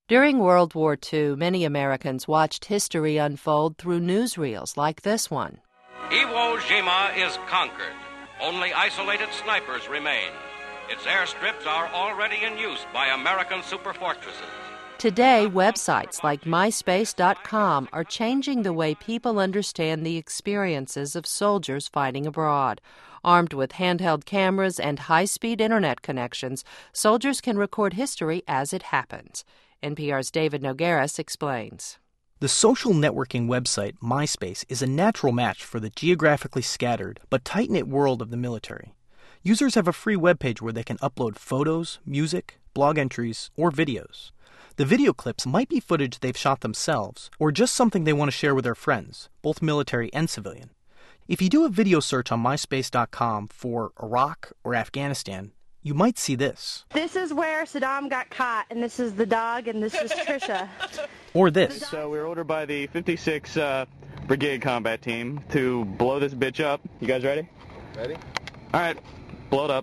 During World War II, many Americans watched history unfold through newsreels like this one. Iwo Jima is conquered. Only isolated snipers remain. Its airstrips are already in use by American superfortresses. Today, websites like MySpace.com are changing the way people understand the experiences of soldiers fighting abroad. Armed with handheld cameras and high-speed internet connections, soldiers can record history as it happens. NPR's David Nogueras explains. The social networking website MySpace is a natural match for the geographically scattered but tight-knit world of the military. Users have a free webpage where they can upload photos, music, blog entries, or videos. The video clips might be footage they've shot themselves, or just something they want to share with their friends, both military and civilian. If you do a video search on MySpace.com for Iraq or Afghanistan, you might see this. This is where Saddam got caught, and this is the dog, and this is Trisha. Or this. So we were ordered by the 56th Brigade Combat Team to blow this bitch up. You guys ready? Ready? All right, blow it up.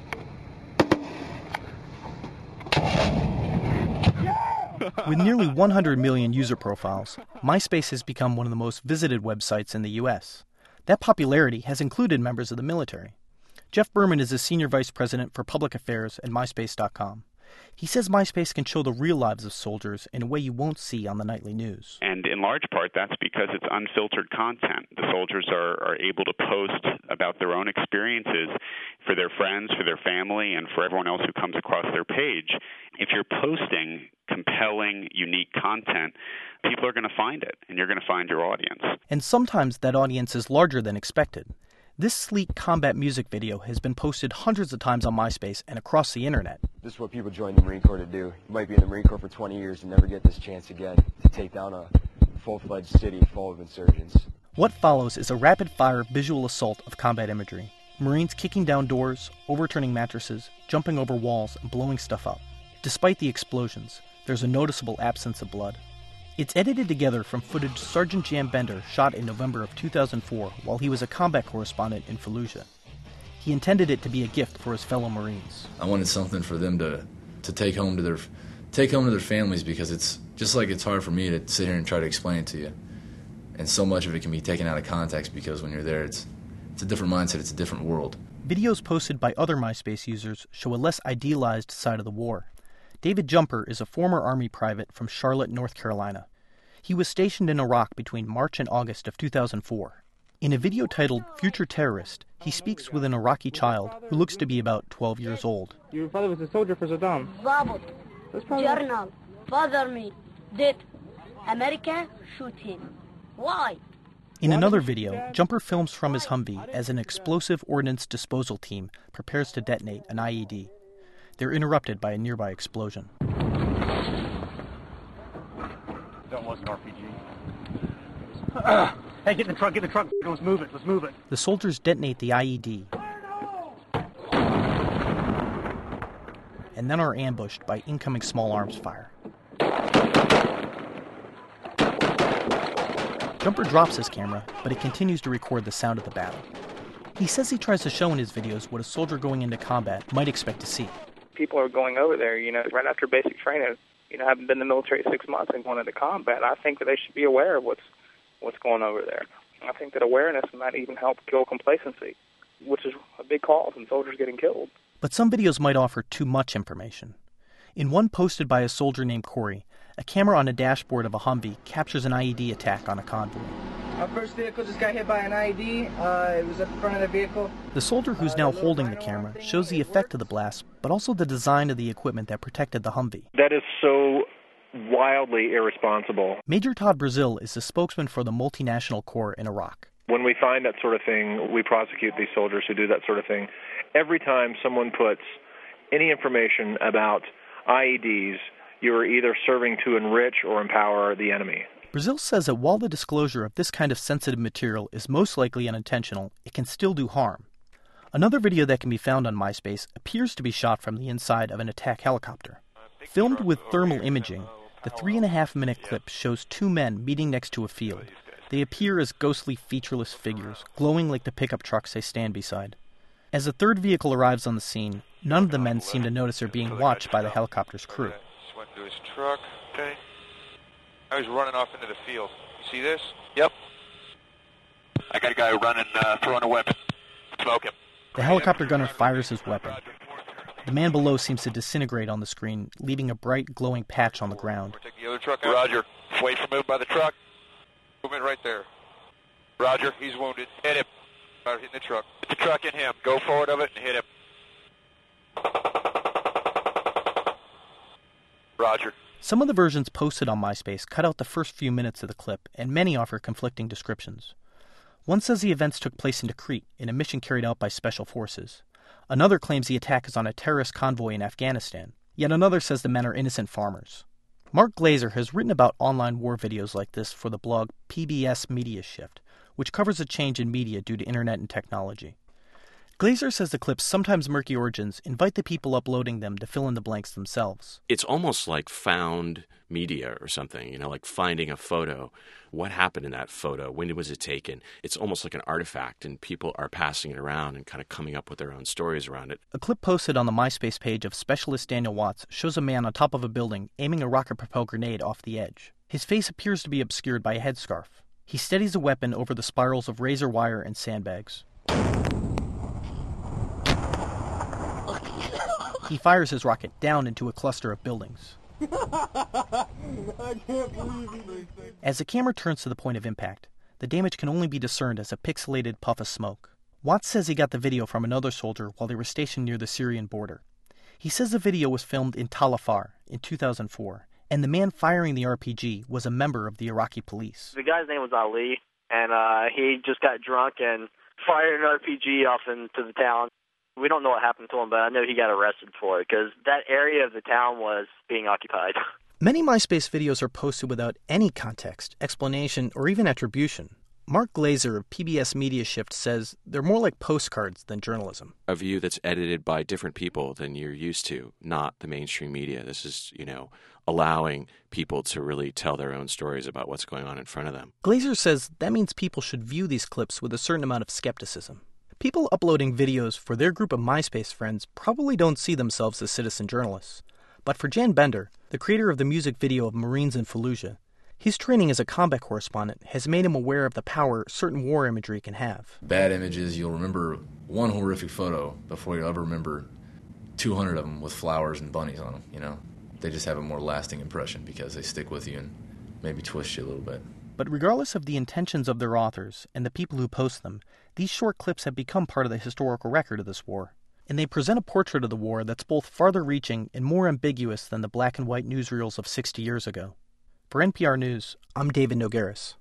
With nearly 100 million user profiles, MySpace has become one of the most visited websites in the U.S. That popularity has included members of the military. Jeff Berman is a senior vice president for public affairs at MySpace.com. He says MySpace can show the real lives of soldiers in a way you won't see on the nightly news. And in large part, that's because it's unfiltered content. The soldiers are able to post about their own experiences for their friends, for their family, and for everyone else who comes across their page. If you're posting compelling, unique content, people are going to find it, and you're going to find your audience. And sometimes that audience is larger than expected. This sleek combat music video has been posted hundreds of times on MySpace and across the internet. This is what people join the Marine Corps to do. You might be in the Marine Corps for 20 years and never get this chance again to take down a full-fledged city full of insurgents. What follows is a rapid-fire visual assault of combat imagery. Marines kicking down doors, overturning mattresses, jumping over walls, and blowing stuff up. Despite the explosions, there's a noticeable absence of blood. It's edited together from footage Sergeant Jan Bender shot in November of 2004 while he was a combat correspondent in Fallujah. He intended it to be a gift for his fellow Marines. I wanted something for them to take home to their families, because it's just like it's hard for me to sit here and try to explain it to you. And so much of it can be taken out of context because when you're there, it's a different mindset, it's a different world. Videos posted by other MySpace users show a less idealized side of the war. David Jumper is a former Army private from Charlotte, North Carolina. He was stationed in Iraq between March and August of 2004. In a video titled Future Terrorist, he speaks with an Iraqi child who looks to be about 12 years old. Your father was a soldier for Saddam. Zabut, Journal, bother me, dead. America, shoot him. Why? In another video, Jumper films from his Humvee as an explosive ordnance disposal team prepares to detonate an IED. They're interrupted by a nearby explosion. That was an RPG. Hey, get in the truck, let's move it. The soldiers detonate the IED and then are ambushed by incoming small arms fire. Jumper drops his camera, but he continues to record the sound of the battle. He says he tries to show in his videos what a soldier going into combat might expect to see. People are going over there, right after basic training, haven't been in the military 6 months and going into combat. I think that they should be aware of what's going over there. I think that awareness might even help kill complacency, which is a big cause in soldiers getting killed. But some videos might offer too much information. In one posted by a soldier named Corey, a camera on a dashboard of a Humvee captures an IED attack on a convoy. Our first vehicle just got hit by an IED. It was at the front of the vehicle. The soldier who's now holding the camera shows the effect of the blast, but also the design of the equipment that protected the Humvee. That is so wildly irresponsible. Major Todd Brazil is the spokesman for the multinational corps in Iraq. When we find that sort of thing, we prosecute these soldiers who do that sort of thing. Every time someone puts any information about IEDs, you are either serving to enrich or empower the enemy. Brazil says that while the disclosure of this kind of sensitive material is most likely unintentional, it can still do harm. Another video that can be found on MySpace appears to be shot from the inside of an attack helicopter. Filmed with thermal imaging, the 3.5-minute clip shows two men meeting next to a field. They appear as ghostly, featureless figures, glowing like the pickup trucks they stand beside. As a third vehicle arrives on the scene, none of the men seem to notice they're being watched by the helicopter's crew. to his truck. Okay. Now he's running off into the field. You see this? Yep. I got a guy running, throwing a weapon. Smoke him. The helicopter gunner fires his weapon. The man below seems to disintegrate on the screen, leaving a bright, glowing patch on the ground. Take the other truck out. Roger. Wait for movement by the truck. Movement right there. Roger. He's wounded. Hit him. Hitting the truck. Hit the truck and him. Go forward of it and hit him. Roger. Some of the versions posted on MySpace cut out the first few minutes of the clip, and many offer conflicting descriptions. One says the events took place in Tikrit, in a mission carried out by special forces. Another claims the attack is on a terrorist convoy in Afghanistan. Yet another says the men are innocent farmers. Mark Glazer has written about online war videos like this for the blog PBS Media Shift, which covers a change in media due to internet and technology. Glazer says the clip's sometimes murky origins invite the people uploading them to fill in the blanks themselves. It's almost like found media or something, like finding a photo. What happened in that photo? When was it taken? It's almost like an artifact, and people are passing it around and kind of coming up with their own stories around it. A clip posted on the MySpace page of specialist Daniel Watts shows a man on top of a building aiming a rocket-propelled grenade off the edge. His face appears to be obscured by a headscarf. He steadies a weapon over the spirals of razor wire and sandbags. He fires his rocket down into a cluster of buildings. I can't believe you. As the camera turns to the point of impact, the damage can only be discerned as a pixelated puff of smoke. Watts says he got the video from another soldier while they were stationed near the Syrian border. He says the video was filmed in Tal Afar in 2004, and the man firing the RPG was a member of the Iraqi police. The guy's name was Ali, and he just got drunk and fired an RPG off into the town. We don't know what happened to him, but I know he got arrested for it because that area of the town was being occupied. Many MySpace videos are posted without any context, explanation, or even attribution. Mark Glazer of PBS Media Shift says they're more like postcards than journalism. A view that's edited by different people than you're used to, not the mainstream media. This is, allowing people to really tell their own stories about what's going on in front of them. Glazer says that means people should view these clips with a certain amount of skepticism. People uploading videos for their group of MySpace friends probably don't see themselves as citizen journalists. But for Jan Bender, the creator of the music video of Marines in Fallujah, his training as a combat correspondent has made him aware of the power certain war imagery can have. Bad images, you'll remember one horrific photo before you'll ever remember 200 of them with flowers and bunnies on them, They just have a more lasting impression because they stick with you and maybe twist you a little bit. But regardless of the intentions of their authors and the people who post them, these short clips have become part of the historical record of this war. And they present a portrait of the war that's both farther-reaching and more ambiguous than the black and white newsreels of 60 years ago. For NPR News, I'm David Nogueras.